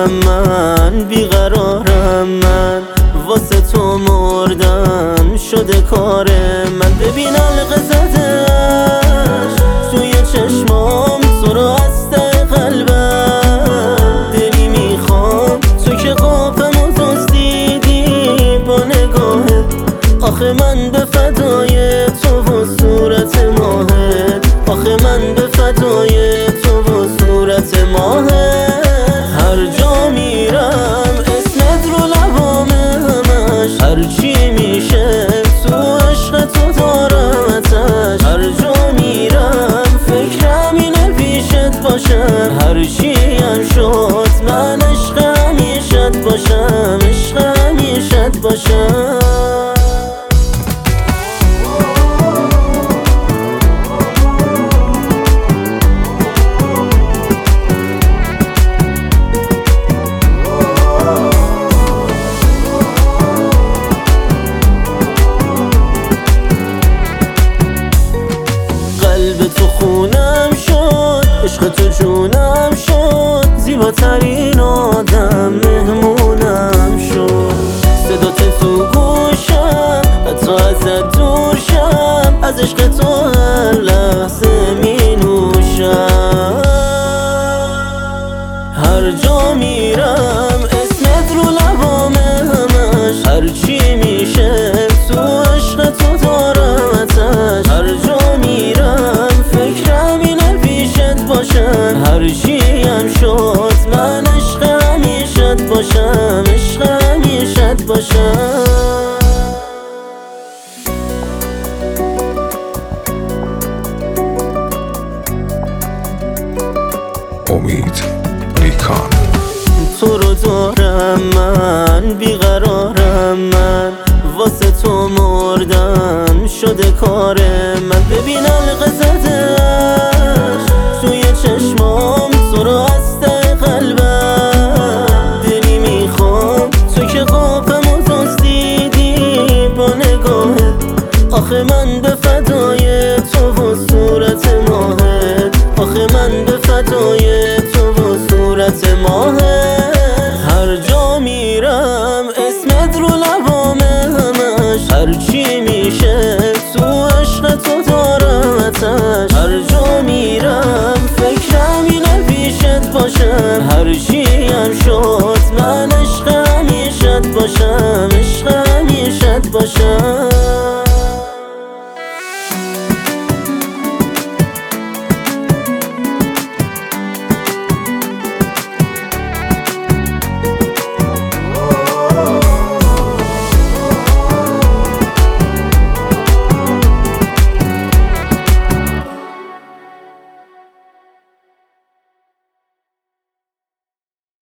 دارم من، بیقرارم من، واسه تو مردم شده کار من. ببین علقه زدش توی چشمام، تو رو از ته قلبم دلی میخوام، تو که قاپمو دزدیدی با نگاهت. آخه من به فدای تو و صورت ماهت، آخه من به فدای تو و صورت ماهت. هر جا میرم اسمت رو لبامه همش، هرچی میشه تو عشق تو دارم اتش. هر جا میرم فکرم اینه پیشت باشم، هرچی هم شد من عشق همیشت باشم، عشق همیشت باشم. قلب تو خونم شد، عشق تو جونم شد، زیباترین آدم مهمونم شد. صدات تو گوشم حتی ازت دور شم، از عشق تو هر لحظه می نوشم. هر جا میرم اسمت رو لبامه همش، هرچی میشه تو عشق تو دارم اتش. هر جا میرم فکرم اینه پیشت باشم، هرچی هم شد من عشق همیشت باشم، عشق همیشت باشم. امید میکان. تو رو دارم من، بیقرارم من، واسه تو مردم شده کار من. ببین علقه زدش توی چشمام، تو رو از ته قلبم دلی میخوام، تو که قاپمو دزدیدی با نگاهت. آخه من به فدای